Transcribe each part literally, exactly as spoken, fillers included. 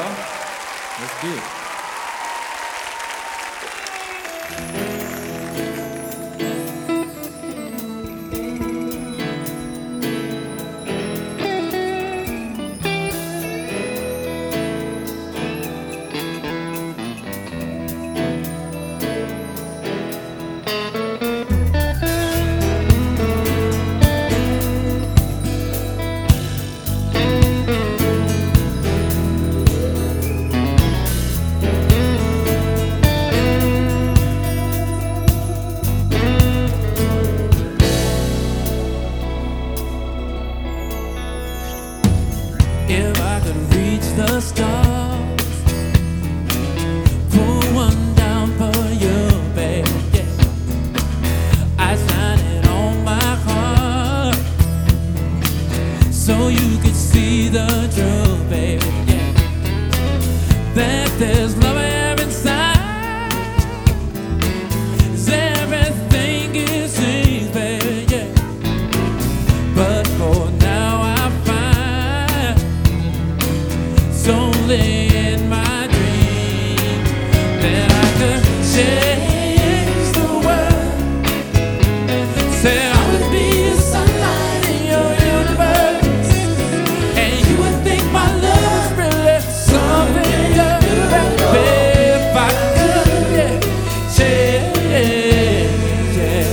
y'all. Let's do it. If I could reach the stars, pull one down for you, baby, yeah. I shine it on my heart, so you could see the truth, baby, yeah. That there's love here inside, is everything it seems, baby, yeah. But for now I find it's only in my dream that I could change the world. Say I would be the sunlight in your universe, and you would think my love was really something good, baby. If I could, yeah, change, yeah,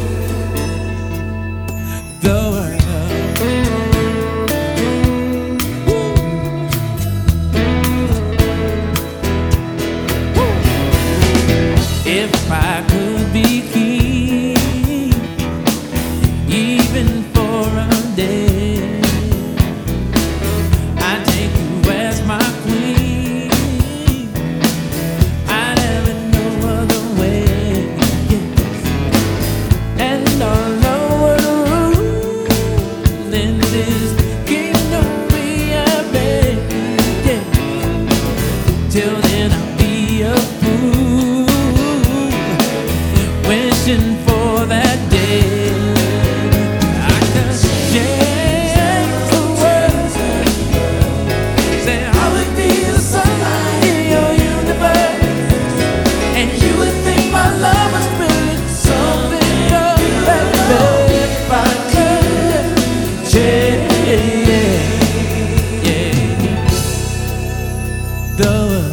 the world. If I could be king, even for a day, I'd take you as my queen. I'd have it no other way, yes. And all over the rules in this kingdom we have made, yeah. Till then I'll be a fool, wishing for that day I could change the world. Say I would be the sunlight in your universe, and you would think my love was really something good, baby. If I could change, yeah, the world.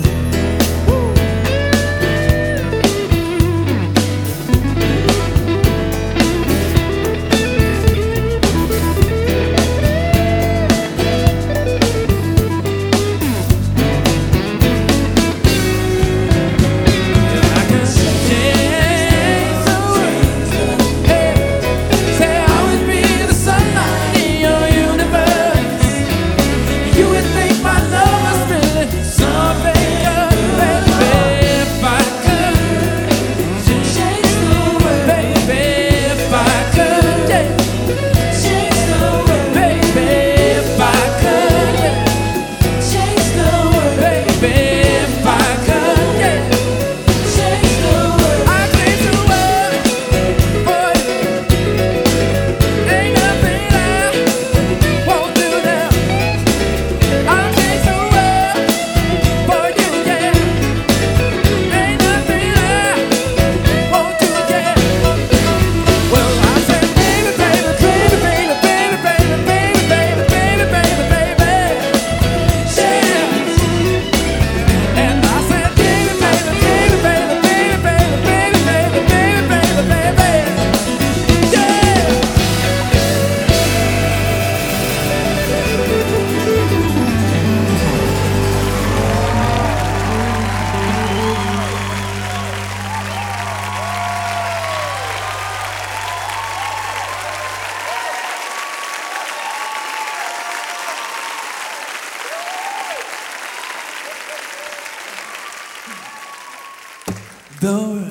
The